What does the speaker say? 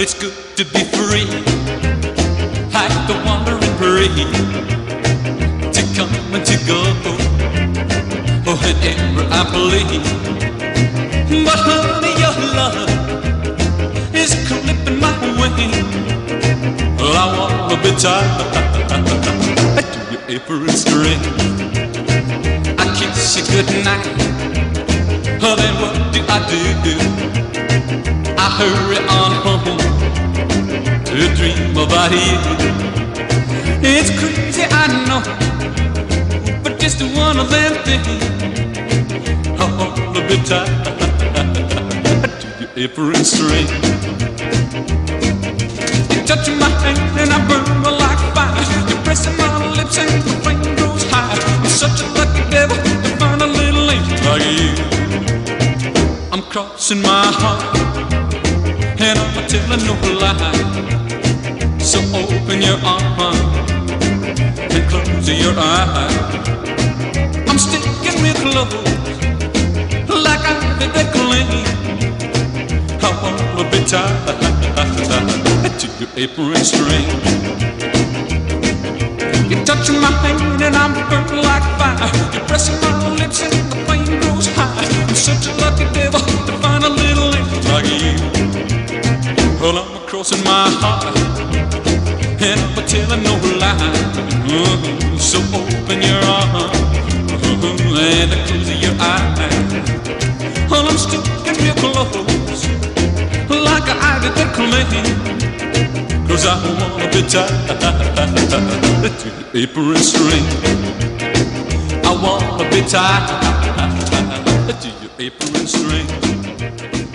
it's good to be free, like the wandering breeze, to come and to go, whenever I please. But honey, your love is clipping my wing. Well, I wanna be tied to your apron string. I kiss you goodnight, then what do? I hurry on home to dream about you. It's crazy, I know, but just one of them things. I wanna be tied to your apron string. You touch my hand and I burn like fire. You're pressing my lips and the flame grows high. I'm such a lucky devil to find a little angel like you. I'm crossing my heart and I'm telling no lie. So open your arms and close your eyes. I'm sticking real close, like I did that cling. I wanna be tied to your apron string. You're touching my hand and I'm burning like fire. You're pressing my lips and the flame grows high. I'm such a lucky devil to find a little angel like you. Well, I'm crossing my heart and I'm telling no lie. So open your arms and close your eyes. Well, I'm sticking real close, like I did the claim. 'Cause I wanna be tied to your apron string. I wanna be tied to your apron string.